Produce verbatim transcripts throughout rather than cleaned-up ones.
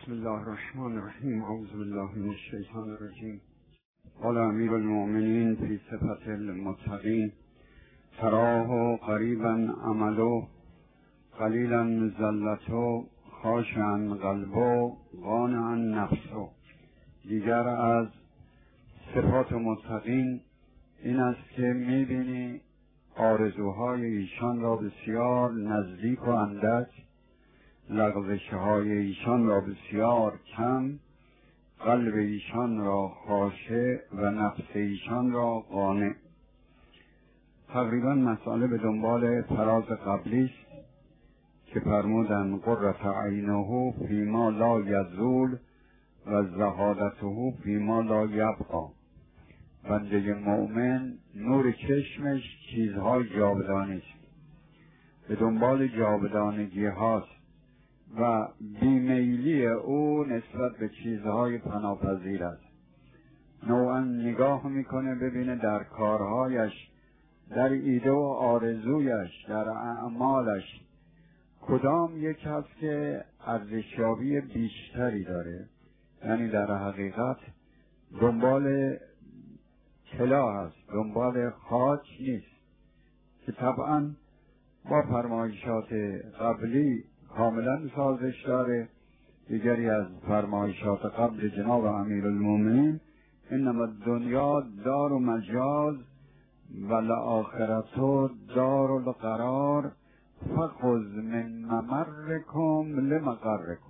بسم الله الرحمن الرحیم. اعوذ بالله من الشیطان الرجیم. قال امیر المؤمنین فی صفت المتقین تراه قریبا عمله قلیلا ذلته خاشعا قلبه قانعا نفسه. دیگر از صفات متقین این است که میبینی آرزوهای ایشان را بسیار نزدیک و اندک، لغزش‌های ایشان را بسیار کم، قلب ایشان را خاشع و نفس ایشان را قانع. تقریبا مسئله به دنبال فراز قبلی است که فرمودن قرة عینه فیما لا یزول و زهادته فیما لا یبقی. بنده مؤمن نور چشمش چیزهای جاودانی است، به دنبال جاودانگی هاست و بیمیلی او نسبت به چیزهای فناپذیر است. نوعا نگاه میکنه ببینه در کارهایش، در ایده و آرزویش، در اعمالش کدام یک هست که ارزشیابی بیشتری داره. یعنی در حقیقت دنبال طلا هست، دنبال خاک نیست، که طبعا با فرمایشات قبلی کاملا سازش داره. دیگری از فرمایشات قبل جناب امیر المؤمنین انما الدنیا دار و مجاز و لآخرت دار القرار فخذ من ممرکم لمقرکم.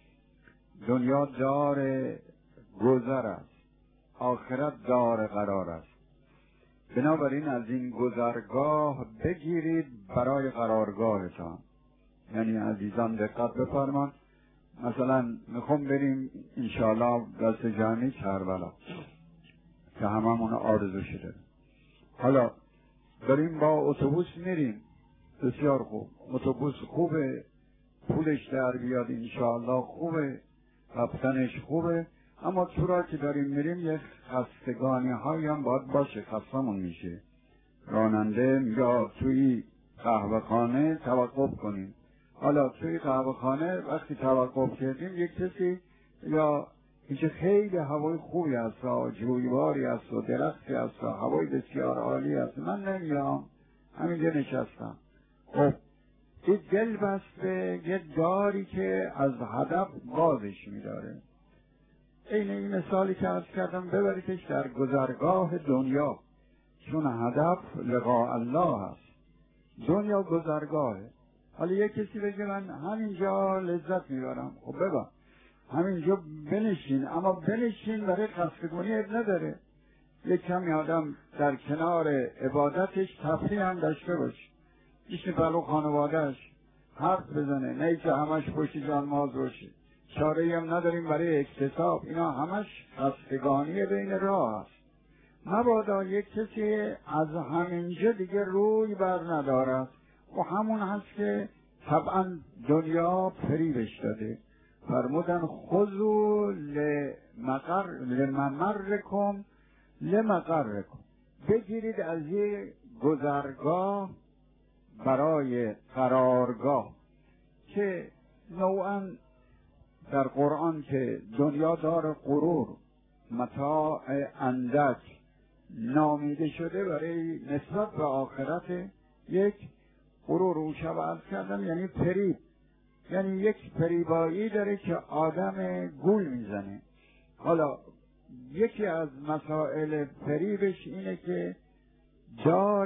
دنیا دار گذر است، آخرت دار قرار است. بنابراین از این گذرگاه بگیرید برای قرارگاهتان. یعنی عزیزان دقت بفرمان، مثلا میخوام بریم انشاءالله دست جمعی کربلا که هممون آرزو شده. حالا داریم با اتوبوس میریم، بسیار خوب، اتوبوس خوبه، پولش در بیاد انشاءالله خوبه، رفتنش خوبه، اما تو را که داریم میریم یه خستگانی هایی هم باید باشه، خستمون میشه. راننده یا توی قهوه خانه توقف کنیم. حالا توی قهوه خانه وقتی توقف کردیم یک کسی یا اینجا خیلی هوای خوبی هست و جویباری هست و درختی هست و هوای بسیار عالی هست، من نمیام همینجا نشستم. خب این دل بسته یه داری که از هدف بازش میداره. این این مثالی که عرض کردم ببریدش در گذرگاه دنیا، چون هدف لقاء الله هست. دنیا گذرگاهه. حالا یک کسی بگه من همینجا لذت میبرم، خب ببر همینجا بنشین، اما بنشین برای خستگانی اب نداره. یک کمی آدم در کنار عبادتش تفریح هم داشته باشه، ایشن پلو خانوادهش حرف بزنه، نه که همش پشت جانماز باشه. چاره‌ای هم نداریم برای اکتساب، اینا همش خستگانی بین راه است. مبادا یک کسی از همینجا دیگه روی بر ندارد و همون هست که طبعا دنیا فریبش داده. فرمودن خذوا لمقر لممرکم لمقرکم، بگیرید از یه گذرگاه برای قرارگاه. که نوعا در قرآن که دنیا دار غرور، متاع اندک نامیده شده برای نسبت به آخرت، یک غرور او شب عرض کردم یعنی فریب، یعنی یک فریبایی داره که آدم گول میزنه. حالا یکی از مسائل فریبش اینه که دار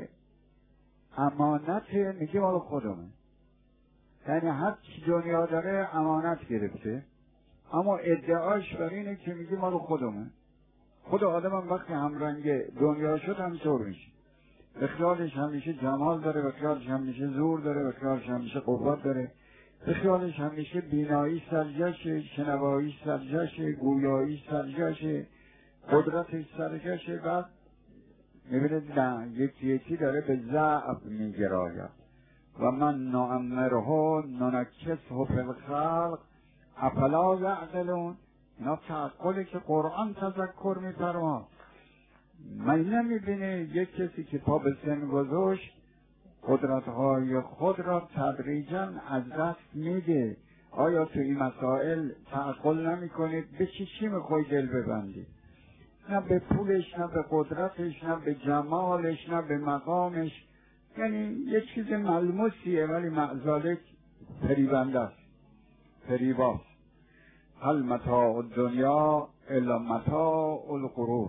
امانت میگه مال خودمه، یعنی هر چی دنیا داره امانت گرفته، اما ادعاش بر اینه که میگه مال خودمه. خود آدم هم وقتی همرنگ دنیا شد همینطور میشه. به خیالش همیشه جمال داره، به خیالش همیشه زور داره، به خیالش همیشه قوت داره، به خیالش همیشه بینایی سرجشه، شنوایی سرجشه، گویایی سرجشه، قدرتش سرجشه. بعد میبینید نه، یکی یکی داره به ضعف میگراید. و من نعمره ننکسه فی الخلق افلا یعقلون. اینا تعقلی که قرآن تذکر میفرماد. من نمیبینه یک کسی که پا به سن گذاشت قدرتهای خود را تدریجا از دست میده. آیا تو این مسائل تعقل نمی کنید به چی چی میخوای دل ببندید؟ نه به پولش، نه به قدرتش، نه به جمالش، نه به مقامش. یعنی یه چیز ملموسیه ولی معزالک فریبنده است، فریباست. هل متاع الدنیا الا متاع الغرور.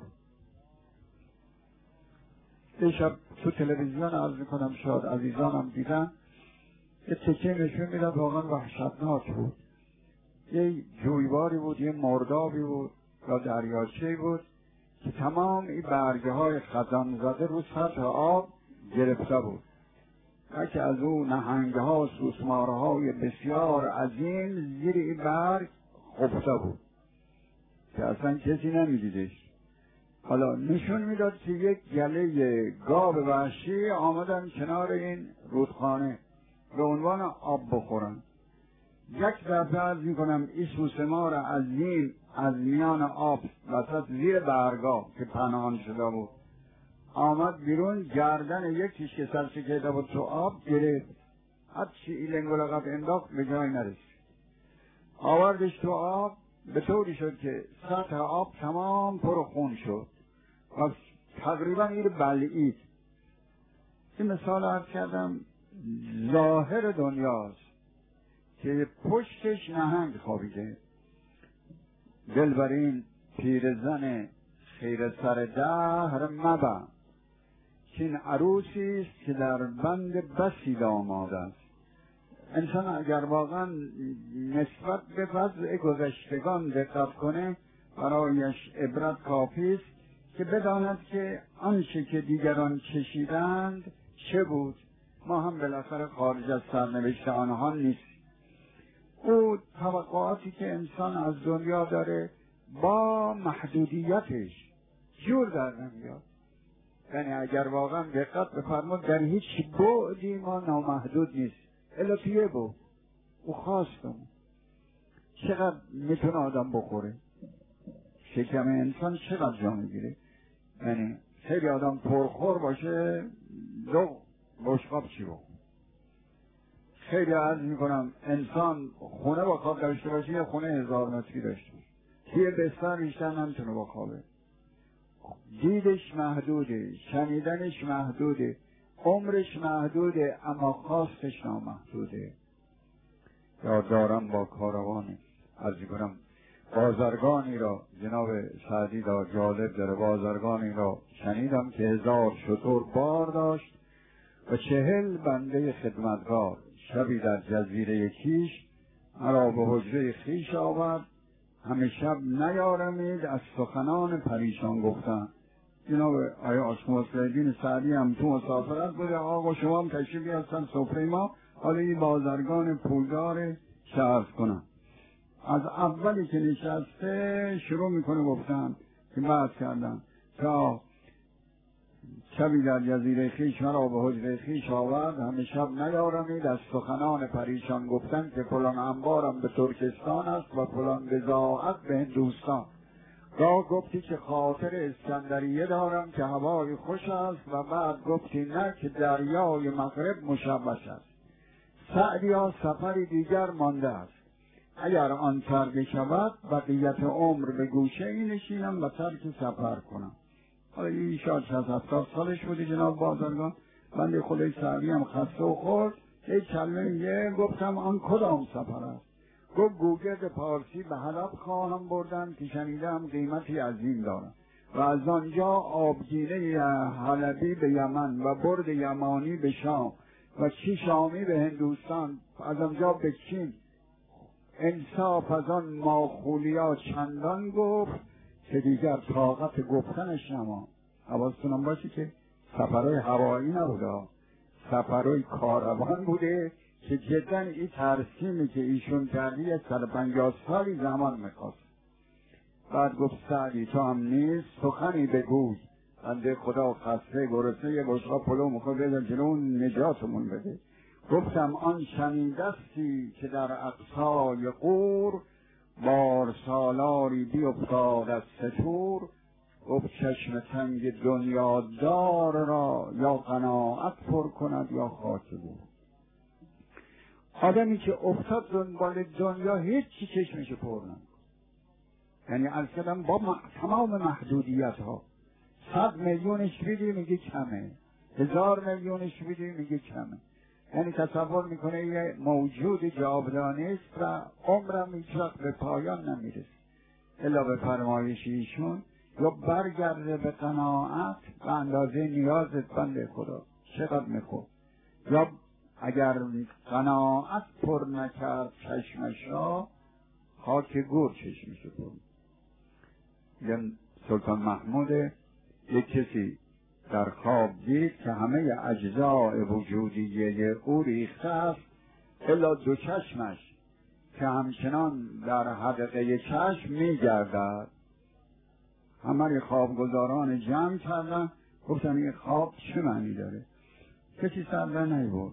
یه شب تو تلویزیون عرض میکنم، شاید عزیزانم دیدن، یه تکه نشون میدن واقعا وحشتناک بود. یه جویباری بود، یه مردابی بود یا دریاچه‌ای بود که تمام این برگه های خزان زده رو سطح آب گرفته بود. که از اون نهنگه ها، سوسماره های بسیار عظیم زیر این برگ خفته بود که اصلا کسی نمیدیدش. حالا نشون میداد که یک گله گاو وحشی آمدن کنار این رودخانه به عنوان آب بخورن. یک دفعه عرض میکنم این سوسمار عظیم از میان آب وسط زیر برگا که پنهان شده بود آمد بیرون، گردن یکیش که سرشکیده بود تو آب گرفت، هرچی این لنگولقب انداخت به جای نرسید، آوردش تو آب به طوری شد که سطح آب تمام پر خون شد و تقریبا این بلعید. این مثال عرض کردم ظاهر دنیاست که پشتش نهنگ خوابیده. دلبرین پیرزن خیر سر دهر مبند که این عروسی است که در بند بسی داماد است. انسان اگر واقعا نسبت به وضع گذشتگان دقت کنه برایش عبرت کافی است که بداند که آنچه که دیگران چشیدند چه بود، ما هم بالاخره خارج از سرنوشت آنها نیست. او توقعاتی که انسان از دنیا داره با محدودیتش جور در نمیاد. یعنی اگر واقعا دقت بفرماد در هیچ بعدی ما نامحدود نیست الا توی بود او خواستم. چقدر میتونه آدم بخوره؟ شکم انسان چقدر جا میگیره؟ یعنی خیلی آدم پرخور باشه دو بشقاب چی بخور. خیلی عرض میکنم انسان خونه با خواب داشته باشه یا خونه هزار متری داشته باشه توی بستر بیشتر نمیتونه با خوابه. دیدش محدوده، شنیدنش محدوده، عمرش محدوده، اما خواستش نامحدوده. یاد دارم با کاروانی عرض کنم بازرگانی را جناب سعدی را جالب داره، بازرگانی را شنیدم که هزار شتر بار داشت و چهل بنده خدمتگار. شبی در جزیره کیش مرا به حجره خویش آورد، همه شب نیارمید از سخنان پریشان گفتن. جناب آیا آشموسیدین سعدی هم تو مسافرت بوده، آقا شما هم تشریفی هستن سفره ما، حالا این بازرگان پولدار شرف کنم. از اولی که نشسته شروع میکنه گفتن که بحث کردن تا شبی در جزیره خویش مرا به حجره خویش آورد، همه شب نیارمید از سخنان پریشان گفتن که فلان انبارم به ترکستان است و فلان بضاعت به هندوستان. گاه گفتی که خاطر اسکندریه دارم که هوای خوش است و بعد گفتی نه که دریای مغرب مشوش است. سعدیا سفری دیگر مانده است، اگر آن ترک شود بقیت عمر به گوشه ای نشینم و ترک سفر کنم. حالا این شاید شصت هفتاد سالش بودی جناب بازرگان. بنده خدای سعدی هم خسته و خورد، یک کلمه میگه گفتم آن کدام سفر است؟ گفت گوگرد پارسی به حلب خواهم بردن که شنیدم قیمتی عظیم دارم و از آنجا آبگینه حلبی به یمن و برد یمانی به شام و چی شامی به هندوستان، از آنجا به چین. انصاف از آن ماخولیا چندان گفت که دیگر طاقت گفتنش نما. حواستونم باشه که سفرهای هوایی نبوده، سفرهای کاروان بوده که جدا این ترسیمی که ایشون کردی یک صد و پنجاه سالی زمان میخواست. بعد گفت سعدی تو هم نیست سخنی بگوی، بنده خدا خسته گرسنه یه بشقاب پلو میخواد بده جنون نجاتمون بده. گفتم آن شنیدستی که در اقصای قور بار سالاری بیفتاد از ستور. گفت چشم تنگ دنیا دار را یا قناعت پر کند یا خاک بود. آدمی که افتاد دنبال دنیا هیچی چشمش پر نمی‌کنه. یعنی از کردم با تمام محدودیت ها صد میلیونش بیدی میگه کمه، هزار میلیونش بیدی میگه کمه. یعنی تصور میکنه یه موجود جاودانه است و عمرم هیچ وقت به پایان نمیرسه الا به فرمایش ایشون، یا برگرده به قناعت و اندازه نیازت بنده خدا چقدر میخور، یا اگر قناعت پر نکرد چشمش را خاک گور چشمش پر. یعنی سلطان محمود یک کسی در خواب دید که همه اجزای وجودیه او ریخته است الا دو چشمش که همچنان در حدقه چشم میگردد. همه خوابگزاران جمع کردن، گفتن این خواب چه معنی داره؟ کسی سر در نیورد.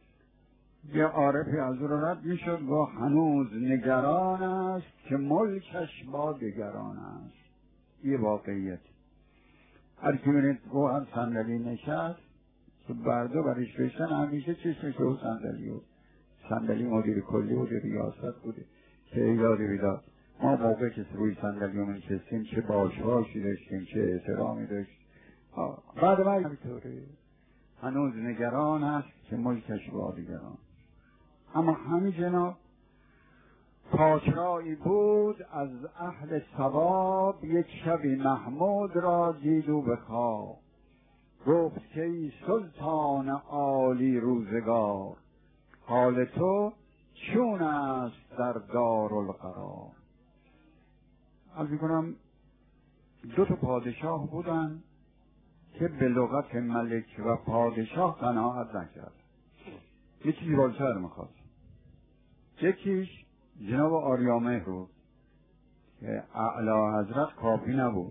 یه عارفی از او رد میشد و هنوز نگران است که ملکش با دگران است. یه واقعیت. هر کی میرید او هم صندلی نشست تو بردو برش بشتن همیشه چشمش او صندلی بود. صندلی مدیر کلی بود، ریاست بوده که ایداری بیداد. ما موقع که روی صندلی رو نشستیم چه باشواشی داشتیم، چه احترامی داشت. بعد ما همینطوره هنوز نگران است که ملکش با دیگران. اما همین جناب پاچرایی بود از اهل ثواب، یک شبی محمود را دید و به خواب گفت که ای سلطان عالی روزگار، حال تو چون است در دارالقرار. عرض می‌کنم دو تا پادشاه بودن که به لغت ملک و پادشاه قناعت نکرد، یه چیزی بالاتر می‌خواست. یکیش جناب آریامهر بود که اعلی حضرت کافی نبود.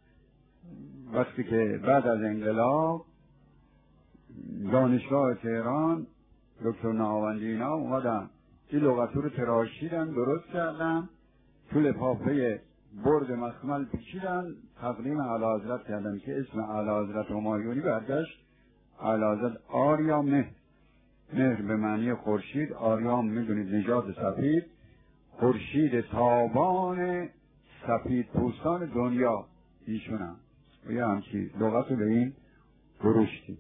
وقتی که بعد از انقلاب دانشگاه تهران دکتر نهاوندی اینا اومدن این لغتو رو تراشیدن، درست کردن، تو لفافه برد مخمل پیچیدن، تقدیم اعلی حضرت کردن که اسم اعلی حضرت همایونی برگشت اعلی حضرت آریامهر. مهر به معنی خورشید، آریام میدونید نژاد سفید، خورشید تابان سفید پوستان دنیا ایشونم و یه همچی لغت رو به این گروشتی.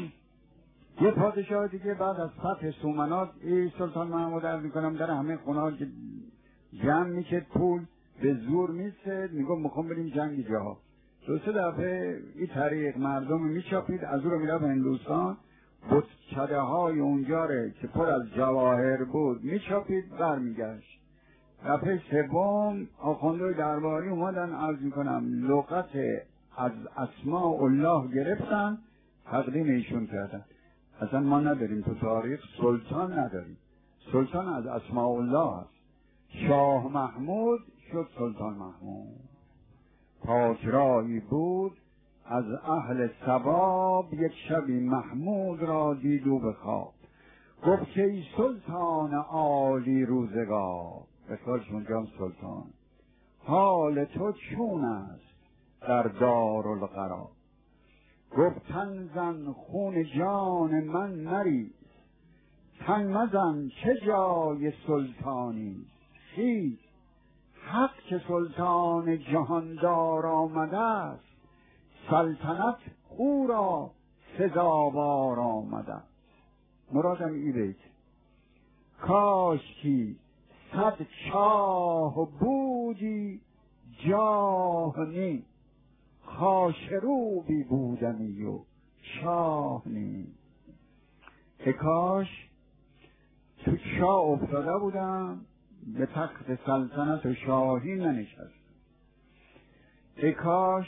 یه پادشاه دیگه بعد از فتح سومنات ای سلطان محمود عرض میکنم در همه خونه که جمع میشه پول به زور میسه، میگم میخوام بریم جنگ جاها. دو سه دفعه این طریق مردم میچاپید، از او رو میره به هندوستان، بتچده های اونجا رو که پر از جواهر بود میچاپید برمیگشت. دفعه سوم آخوندهای درباری اومدن عرض میکنم لغت از اسماء الله گرفتن تقدیم ایشون کردن. اصلا ما نداریم تو تاریخ سلطان نداریم، سلطان از اسماء الله است. شاه محمود شد سلطان محمود. پاچرایی بود از اهل ثواب، یک شبی محمود را دید و به خواب گفت که ای سلطان عالی روزگار، بسالش اونجا سلطان، حال تو چون است در دارالقرار. گفت تن زن خون جان من نریز، تن مزن چه جای سلطانی، خیز حق که سلطان جهاندار آمده است، سلطنت او را سزاوار آمده. مرادم ای بیت کاش کی صد چاه بودی جاهنی، خاشروبی بودمی و شاهنی. که کاش تو چاه افتاده بودم به تخت سلطنت و شاهی ننشستم. که کاش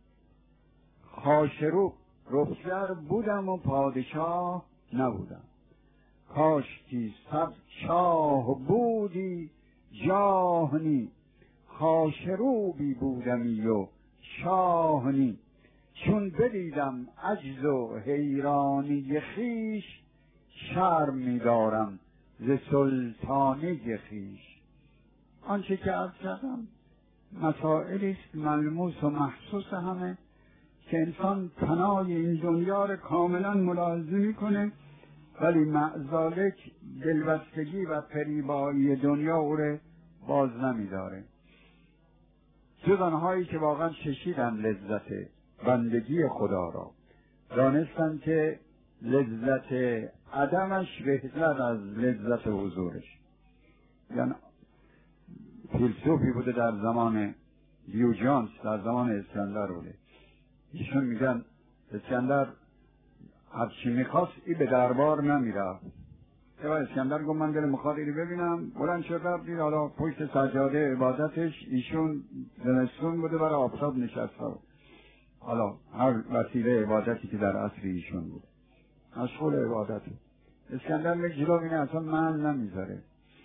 خاشروب رخشر بودم و پادشاه نبودم. کاش کی صد چاه بودی جاهنی، خاشروبی بودمی و شاهنی. چون بدیدم عجز و حیرانی خیش، شرم می‌دارم ز سلطانی خیش. آنچه که عرض کردم مسائلی است ملموس و محسوس همه که انسان پناه این دنیا را کاملا ملاحظه میکنه ولی معذالک دلبستگی و فریبایی دنیا او را باز نمی‌داره. جز آنهایی که واقعا چشیدن لذت بندگی خدا را، دانستن که لذت عدمش بهتر از لذت حضورش. یعنی فیلسوفی بوده در زمان دیوجانس، در زمان اسکندر بوده. ایشون میگن اسکندر هرچی میخواست ای به دربار نمیرفت. اما اسکندر گفت من دلم میخواد اینو ببینم، بلند شد رفت دید حالا پشت سجاده عبادتش ایشون زمستون بوده برای آفتاب نشسته بود. حالا هر وسیله عبادتی که در عصر ایشون بود مشغول عبادت. اسکندر میگه جلو اینه اصلا من نمیذاره.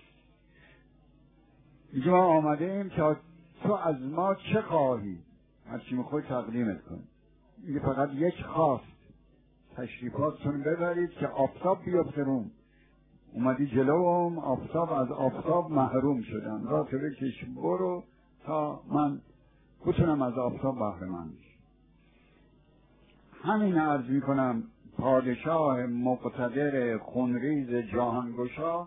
میگه ما آمده ایم که تو از ما چه خواهی، هرچی میخوای تقدیمت کن. میگه فقط یک خواست، تشریفاتتون ببرید که آفتاب بیفته روم. اومدی جلوم، آفتاب از آفتاب محروم شدن، را تو بکش برو تا من بتونم از آفتاب بهره مند بشم. همین عرض میکنم پادشاه مقتدر خونریز جهانگشا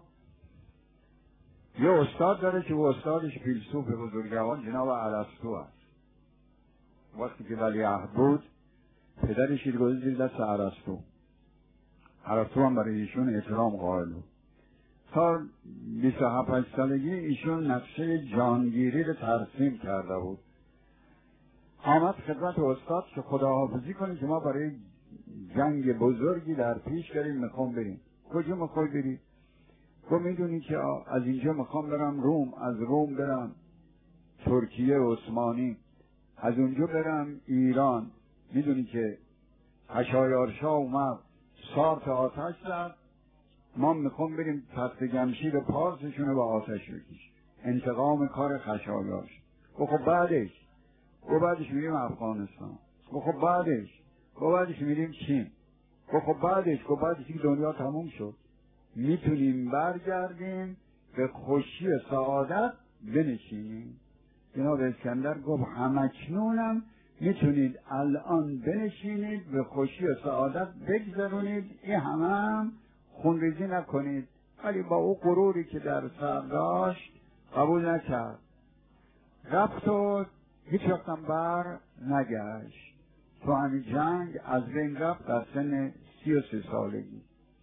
یه استاد داره که او استادش فیلسوف بزرگوار جناب ارسطو است. وقتی که ولیعهد بود پدرش رو گذاشت زیر دست ارسطو. ارسطو هم برای ایشون احترام قائل بود. تا بیست و هفت سالگی ایشون نقشه جهانگیری رو ترسیم کرده بود. آمد خدمت استاد که خداحافظی کنید که ما برای جنگ بزرگی در پیش داریم، میخوام بریم. کجا میخوای بری؟ گفت میدونی که از اینجا میخوام برم روم، از روم برم ترکیه عثمانی، از اونجا برم ایران. میدونی که خشایارشاه اومد سارت آتش زد، ما میخوام بریم تخت جمشید پارسشون رو با آتش بکش، انتقام کار خشایارش. گفت خب بعدش؟ گفت بعدش میریم افغانستان. گفت خب بعدش؟ گفت بعدش میریم چین. گفت خب بعدش؟ گفت بعدش که دنیا تموم شد میتونیم برگردیم به خوشی و سعادت بنشینیم. جناب اسکندر گفت همکنونم میتونید الان بنشینید به خوشی و سعادت بگذرونید، این همه هم خونریزی نکنید. ولی با او غروری که در سر داشت قبول نکرد، رفت و هیچ وقتم بر نگشت. تو همین جنگ از بین رفت در سن سی و سه سالگی.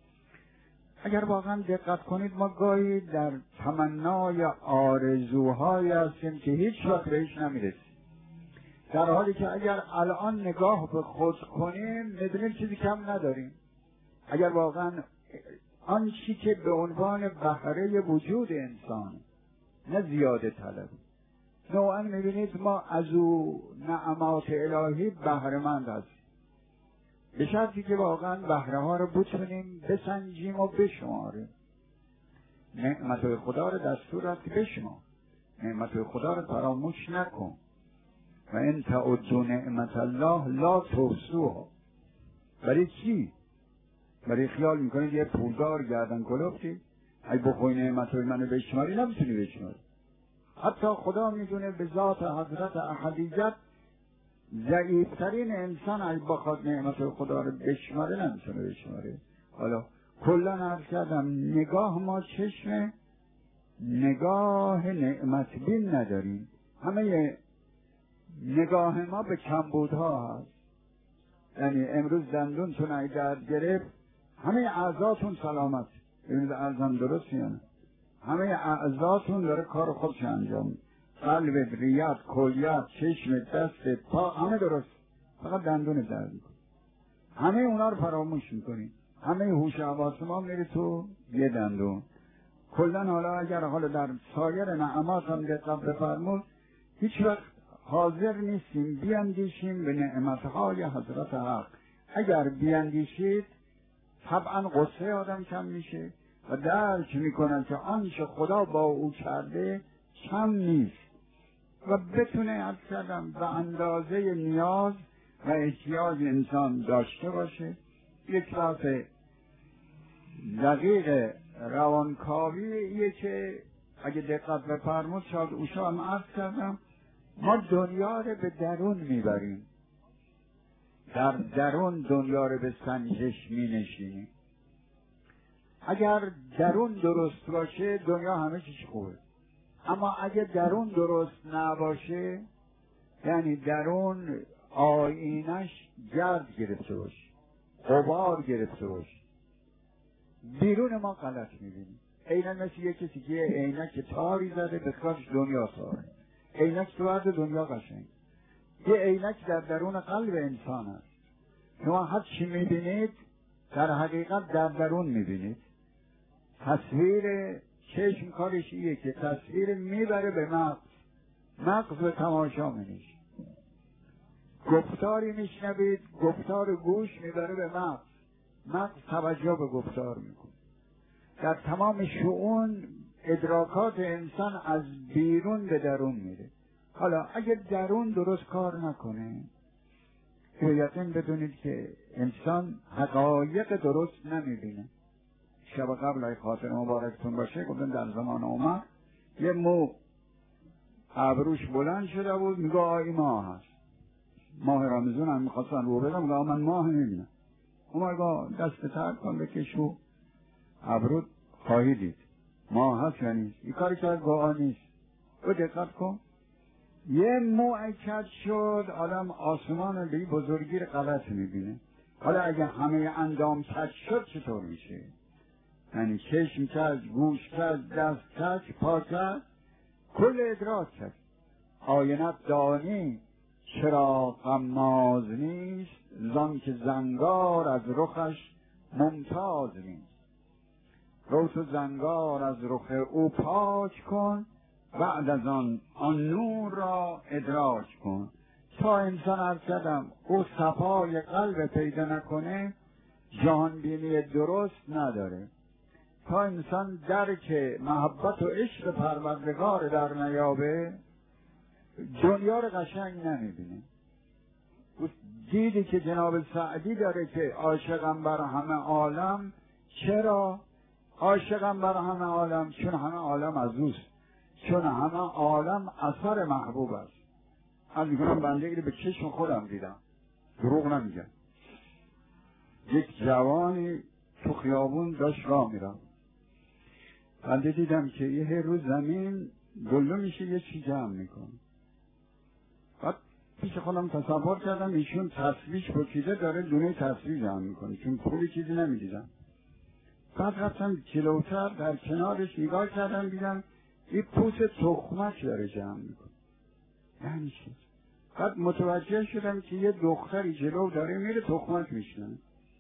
اگر واقعا دقت کنید ما گاهی در تمنای آرزوهایی هستیم که هیچ وقت بهش نمیرسیم، در حالی که اگر الان نگاه به خود کنیم میبینیم چیزی کم نداریم. اگر واقعا آن چی که به عنوان بهره وجود انسان نه زیاده طلب، نوعا میبینید ما از او نعمات الهی بهره مند هستیم، به شرطی که واقعا بهره ها رو بتونیم بسنجیم و بشماریم. نعمت خدا رو دستور است که بشمار، نعمت خدا رو فراموش نکن. و ان تعدوا نعمت الله لا تحصوها. برای چی؟ برای خیال میکنید یه پولدار گردن کلفتی اگه بخوای نعمتهای منو بشماری نمیتونی بشماری. حتی خدا میدونه به ذات حضرت احدیت ضعیفترین انسان اگه بخواد نعمت خدا رو بشماره نمیتونه بشماره. حالا کلا عرض کردم نگاه ما چشم نگاه نعمت بین نداریم، همه نگاه ما به کمبودها هست. یعنی امروز دندونتون اگه درد گرفت همه اعضاتون سلامت، ببینید عرضم درست یا نه؟ همه اعضاتون داره کار خودش انجام میده، قلب، ریت، کلیت، چشم، دست، پا، همه درست، فقط دندون درد میکنه. همه اونا رو فراموش میکنیم، همه هوش حواس ما میره تو یه دندون. کلا حالا اگر حالا در سایر نعمات هم دقت بفرمود هیچ وقت حاضر نیستیم بیاندیشیم به نعمتهای حضرت حق. اگر بیاندیشید طبعا قصه آدم کم میشه و درک میکنن که آنچه خدا با او کرده کم نیست و بتونه عرض کردم به اندازه نیاز و احتیاج انسان داشته باشه. یک راست دقیق روانکاویه که اگه دقت بفرمود شاید اوشا هم عرض کردم ما دنیا رو به درون میبریم، در درون دنیا رو به سنجش می نشینیم. اگر درون درست باشه دنیا همه چیز خوبه، اما اگر درون درست نباشه، یعنی درون آینش گرد گرفته باشه، غبار گرفته باشه، بیرون ما غلط میبینیم. عیناً مثل یک کسی که عینک تاری زده به کارش دنیا تاره. عینک تو ورد دنیا قشنگ. یه عینک در درون قلب انسان است. شما هر چی میبینید در حقیقت در درون میبینید. تصویر چشم کارش ایه که تصویر میبره به مغز، مغز به تماشا میشه. گفتاری میشنوید، گفتار گوش میبره به مغز، مغز توجه به گفتار میکنه. در تمام شؤون ادراکات انسان از بیرون به درون میره. حالا اگر درون درست کار نکنه، یقین بدونید که انسان حقایق درست نمیبینه. شب قبل ای خاطر مبارکتون باشه گفتن در زمان عمر یه مو ابروش بلند شده بود، میگه آی ماه هست. ماه رمضان هم میخواستن رو بدم، میگه من ماه نمیبینم. عمر گفت دست تر کن بکش و ابرود خواهی دید ماه هست یا نیست. این کاری کرد گواه نیست. او دقت کن، یه مو کج شد، آدم آسمان به این بزرگی رو غلط میبینه. حالا اگه همه اندام کج شد چطور میشه؟ یعنی چشم کج، گوش کج، دست کج، پا کج، کل ادراک کج. آینت دانی چرا غماز نیست، زان که زنگار از رخش ممتاز نیست. رو تو زنگار از رخ او پاک کن، بعد از آن آن نور را ادراک کن. تا انسان عرض کردم او صفای قلب پیدا نکنه جهانبینی درست نداره. تا انسان درک محبت و عشق پروردگار در نیابه دنیا رو قشنگ نمیبینه. دیدی که جناب سعدی داره که عاشقم بر همه عالم. چرا عاشقم بر همه عالم؟ چون همه عالم از اوست، چون همه عالم اثر محبوب است. از میکنم بنده ایره به چشم خودم دیدم، دروغ نمیگم. یک جوانی تو خیابون داشت راه میرم، بنده دیدم که یه روز زمین گلو میشه یه چی جمع میکنه. بعد پیش خودم تصور کردم ایشون تصویش بکیده داره دونه تصویش جمع میکنه، چون پولی چیزی نمیدیدم. بعد رفتم جلوتر در کنارش نگاه کردم، دیدم این پوست تخمک داره جمع میکنه. یعنی چی؟ بعد متوجه شدم که یه دختری جلو داره میره تخمک میشنه.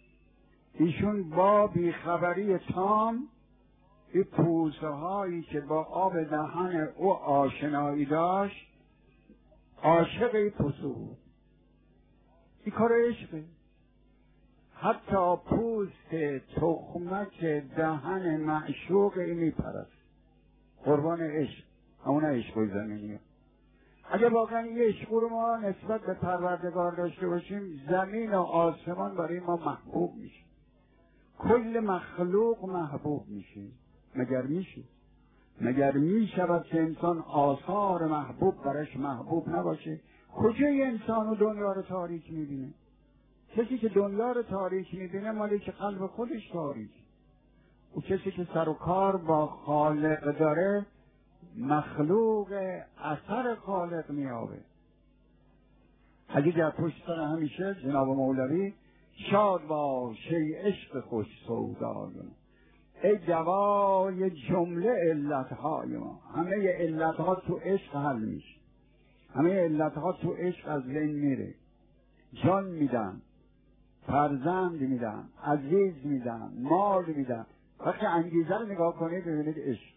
ایشون با بیخبری تام این پوسه هایی که با آب دهن او آشنایی داشت عاشق این پوسه بود. این کار عشقه. حتی پوست تخمک دهن معشوق این میپرست. قربان عشق، همون عشق زمینیه. اگر واقعا یه عشق رو ما نسبت به پروردگار داشته باشیم، زمین و آسمان برای ما محبوب میشه، کل مخلوق محبوب میشه. مگر میشه؟ مگر میشود که انسان آثار محبوب برش محبوب نباشه؟ کجای انسان و دنیا رو تاریک میبینه؟ کسی که دنیا رو تاریک میبینه مالی که قلب خودش تاریک. او کسی که سر و کار با خالق داره مخلوق اثر خالق میابه. اگه در پشت سر همیشه جناب مولوی شاد باش ای عشق خوش سودای، ای دوای جمله علتهای ما. همه علتها تو عشق حل میشه، همه علتها تو عشق از بین میره. جان میدن، فرزند میدن، عزیز میدن، مال میدن. وقتی انگیزه رو نگاه کنید ببینید عشق.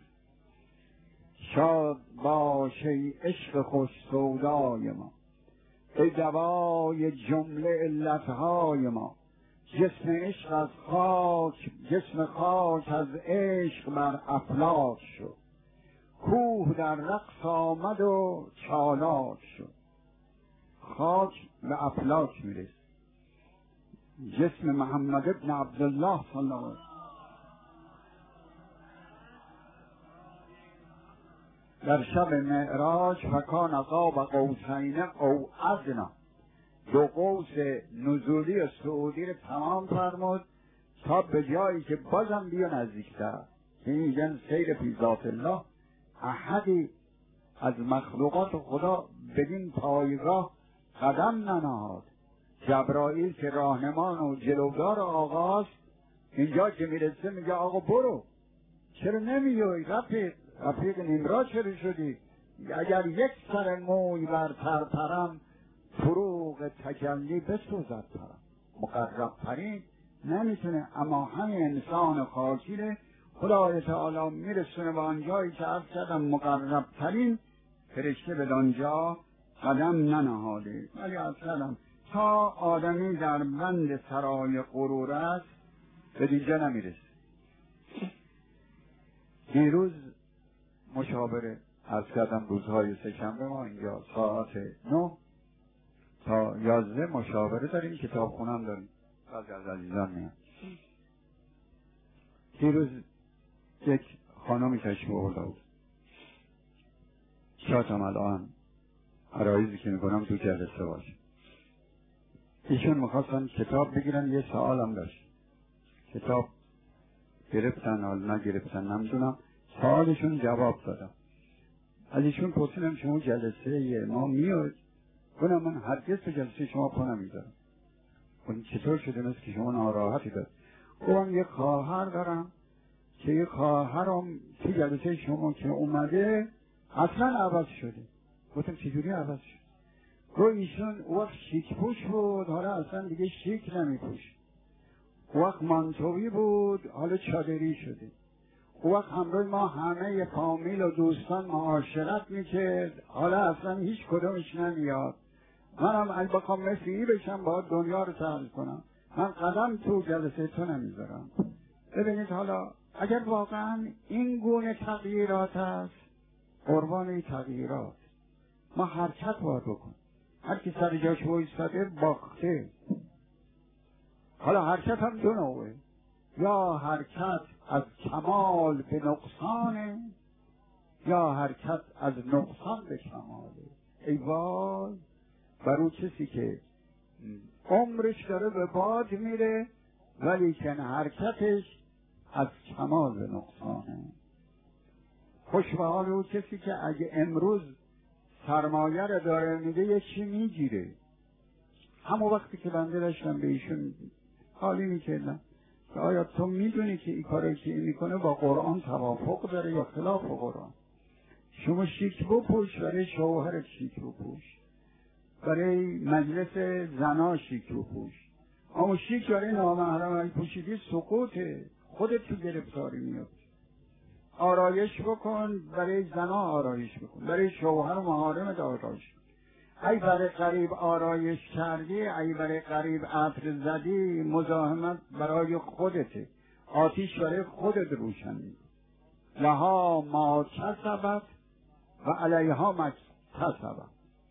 شاد باش ای عشق خوش سودای ما، ای دوای جمله علتهای ما. جسم عشق از خاک، جسم خاک از عشق بر افلاک شد. کوه در رقص آمد و چالاک شد. خاک به افلاک میرسه. جسم محمد ابن عبدالله صلی الله علیه وسلم در شب معراج فکان قاب قوسین او ادنی، دو قوس نزولی و صعودی رو تمام فرمود تا به جایی که بازم بیا نزدیکتر. این میگن سیر فی ذات الله. احدی از مخلوقات خدا بدین پایگاه قدم ننهاد. جبرائیل که راهنمان و جلوگار آقاست، اینجا که میرسه میگه آقا برو، چرا نمیای رفیق؟ رفیق نیمرا چرا شدی؟ اگر یک سر موی بر پرپرم، فروغ تجلی بسوزد پرم. مقرب ترین نمیتونه، اما همین انسان خاکیره خدای تعالی میرسونه به آنجایی که عرض کردم مقرب ترین فرشته به آنجا قدم ننهاده. ولی عرض کردم تا آدمی در بند سرای غرور است به دیجا نمیرسه. دیروز مشاوره عرض کردم روزهای سه‌شنبه ما اینجا ساعت نه تا یازده مشاوره داریم، کتاب خونم داریم، بعضی از عزیزان میان. دیروز یک خانمی تشریف آورده بود، شاتم الان عرایزی که میکنم تو جلسه باشه. ایشون میخواستن کتاب بگیرن، یه سوال هم داشت. کتاب گرفتن حال نگرفتن نمیدونم، سوالشون جواب دادم. از ایشون پرسیدم شما جلسه ما میاد؟ گفتم من هرگز تو جلسه شما پا نمیذارم. گفتم چطور شده مثل که شما ناراحتی دارید؟ گفتم یه خواهر دارم که یه خواهرم تو جلسه شما که اومده اصلا عوض شده. گفتم چجوری عوض شد؟ گفت ایشون وقت شیک پوش بود، حالا اصلا دیگه شیک نمیپوش. وقت مانتوی بود، حالا چادری شده. وقت همراه ما همه فامیل و دوستان معاشرت میکرد، حالا اصلا هیچ کدومش نمیاد. منم اگه بخوام مسیحی بشم باید دنیا رو تغییر کنم، من قدم تو جلسه تو نمیذارم. ببینید حالا اگر واقعا این گونه تغییرات هست، قربان این تغییرات ما حرکت باید بکن. هر کی سر جاش وایساده باخته. حالا حرکت هم دو نوعه، یا حرکت از کمال به نقصانه، یا حرکت از نقصان به کماله. ای وای بر اون کسی که عمرش داره به باد میره ولی که حرکتش از کمال به نقصانه. خوش به حال اون کسی که اگه امروز سرمایه رو داره میده یه چی میگیره. همون وقتی که بنده داشتم به ایشون حالی میکردم که آیا تو میدونی که این کاری که این میکنه با قرآن توافق داره یا خلاف قرآن؟ شما شیک بپوش برای شوهرت، شیک بپوش برای مجلس زنا، شیک بپوش. اما شیک برای نامحرم پوشیدی سقوطه، خودت تو گرفتاری میاد. آرایش بکن، برای زنا آرایش بکن، برای شوهر و محارمت آرایش بکن. ای برای قریب آرایش کردی، ای برای قریب عطر زدی، مزاحمت برای خودته، آتیش برای خودت روشن می‌کنی. لها ما کسبت و علیها ما اکتسبت.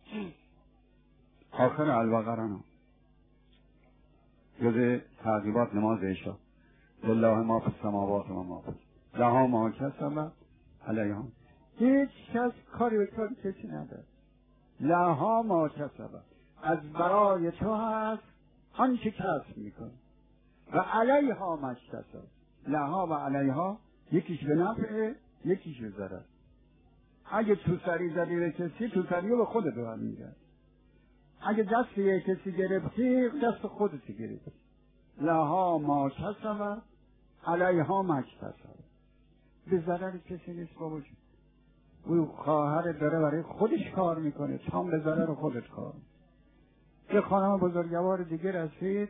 آخر البقره نه جز تعقیبات نماز عشا. لله ما فی السماوات و ما فی الارض. لها ما کسبت علیها. هیچ کس کاری به کاری کسی نداره. لها ما کسبت، از برای تو هست آنچه کسب میکنه، و علیها ما اکتسبت. لها و علیها یکیش به نفعه یکیش به ضرر. اگه تو سری زدی به کسی، تو سری رو به خودت برمیگرد. اگه دست یه کسی گرفتی، دست خودت گرفتی. لها ما کسبت علیها ما اکتسبت. به ضرر کسی نیست بابا. او خواهر داره برای خودش کار میکنه، تام به ضرر خودت کار. یه خانم بزرگوار دیگه رسید،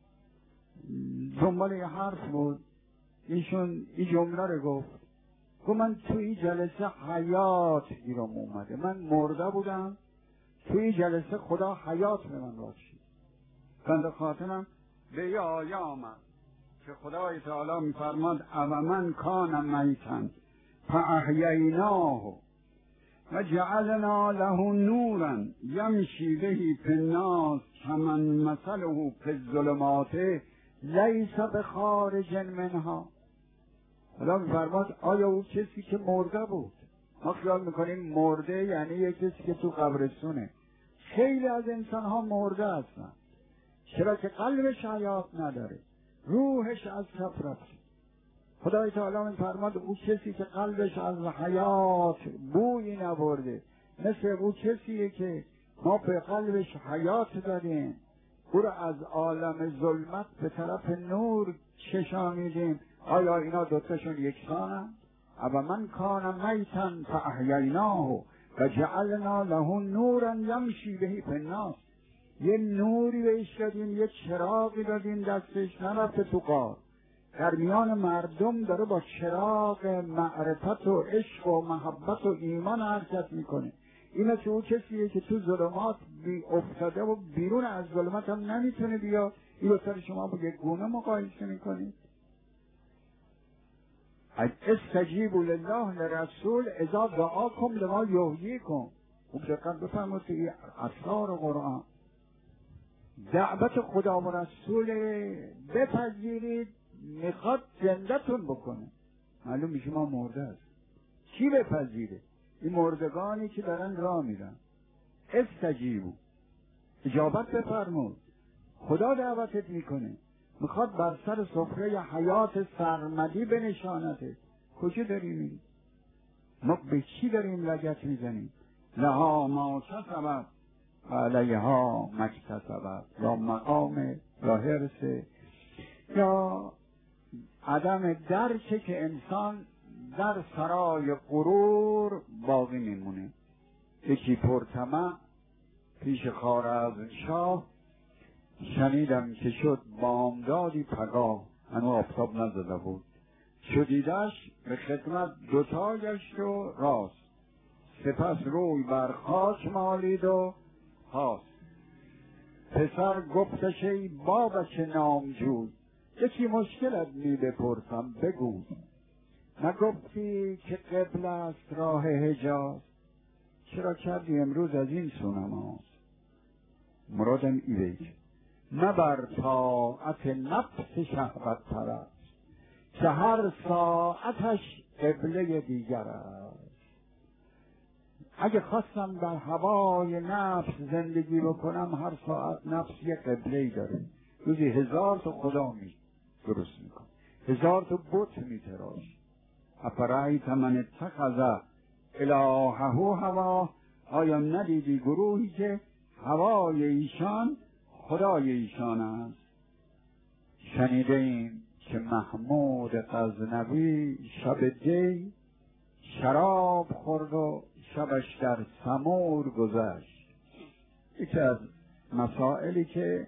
دنبال یه حرف بود، ایشون این جمله رو گفت، گفت من تو این جلسه حیات گیرم اومده، من مرده بودم، تو این جلسه خدا حیات به من بخشید. بنده خاطرم به یه آیه آمد که خدای تعالی میفرماد او من کان میتن فاحییناه و جعلنا له نورا یمشی به فی الناس کمن مثله فی الظلمات لیس بخارج منها. خدا میفرماد آیا او کسی که مرده بود، ما خیال میکنیم مرده یعنی یک کسی که تو قبرستونه. خیلی از انسان ها مرده هستن، چرا که قلبش حیات نداره. روحش از کف رفت. خدای تعالی می‌فرماد او کسی که قلبش از حیات بویی نبرده مثل او کسیه که ما به قلبش حیات داریم، او را از عالم ظلمت به طرف نور کشانیدیم. آیا اینا دوتاشون یکسانن؟ اما من کان میتا فاحییناه و جعلنا له نورا یمشی به فی الناس. یه نوری بهش دادیم، یه چراغی دادیم دستش، نرفته تو غار، در میان مردم داره با چراغ معرفت و عشق و محبت و ایمان حرکت میکنه. این مثل او کسیه که تو ظلمات بی افتاده و بیرون از ظلمت هم نمیتونه بیاد. این رو سر شما با یک گونه مقایسه میکنید. استجیبوا لله لرسول اذا دعاکم لما یحییکم. خوب دقت بفرمایید این اسرار قرآن. دعوت خدا و رسول بپذیرید، میخواد زنده‌تون بکنه. معلوم میشه ما مرده است. کی بپذیره؟ این مردگانی که دارن راه میرن. استجیبوا، اجابت بفرمود. خدا دعوتت میکنه، میخواد بر سر سفره حیات سرمدی بنشانته. کجا داریم این؟ ما به چی داریم لگت میزنیم؟ لها ما کسبت علیها مکتسبت، یا مقام یا حرص یا عدم درکه که انسان در سرای غرور باقی میمونه. یکی پرطمع پیش خوارزمشاه شنیدم که شد بامدادی پگاه، هنو آفتاب نزده بود، شدیدش به خدمت دوتا گشت و راست، سپس روی بر خاک مالید و خواست. پسر گفتش ای بابک نامجوی، یکی مشکلت می بپرسم بگو. نگفتی که قبل است راه حجاز، چرا کردی امروز از این سو نماز؟ مرادم ای بید نبر طاعت نفس شهوت پرست، که هر ساعتش قبله دیگر است. اگه خواستم در هوای نفس زندگی بکنم، هر ساعت نفس یه قبله‌ای داره. روزی هزار تا خدا می درست میکن، هزار تا بت میتراش. افرأیت من اتخذ الهه هوا، آیا ندیدی گروهی که هوای ایشان خدای ایشان است؟ شنیده ایم که محمود غزنوی شب دی شراب خورد و شبش در سمور گذشت. یکی از مسائلی که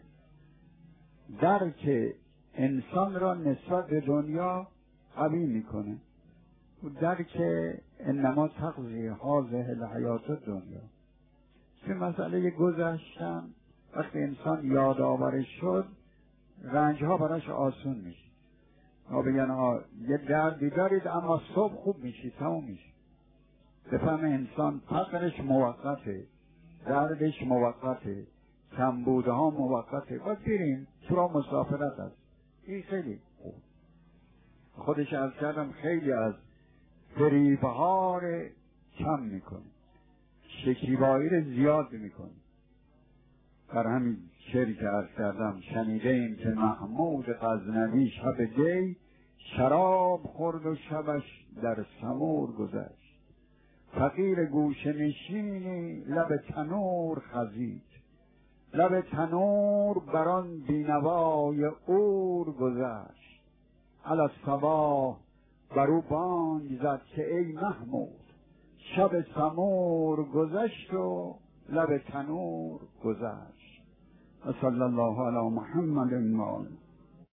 درک انسان را نسبت به دنیا قوی میکنه، درک انما تقضی هذه الحیات دنیا. چه مسئله گذشتن وقتی انسان یادآورش شد، رنجها براش آسون میشه. ما بگن ها یه دردی دارید اما صبح خوب میشی، تموم میشه. بفهم انسان فقرش موقته، دردش موقته، کمبوده ها موقته. باید بریم تو را مسافرت هست. این خیلی خوب. خودش از کردم خیلی از فریبها رو کم میکنه، شکیبایی رو زیاد میکنه. بر همین شعری که عرض کردم، شنیده ایم که محمود غزنوی شب دی شراب خورد و شبش در سمور گذشت. فقیر گوشه نشینی لب تنور خزید، لب تنور بران بینوای اور گذشت. علی صباح برو بانگ زد که ای محمود، شب سمور گذشت و لب تنور گذشت. صلی الله علی محمد و آله.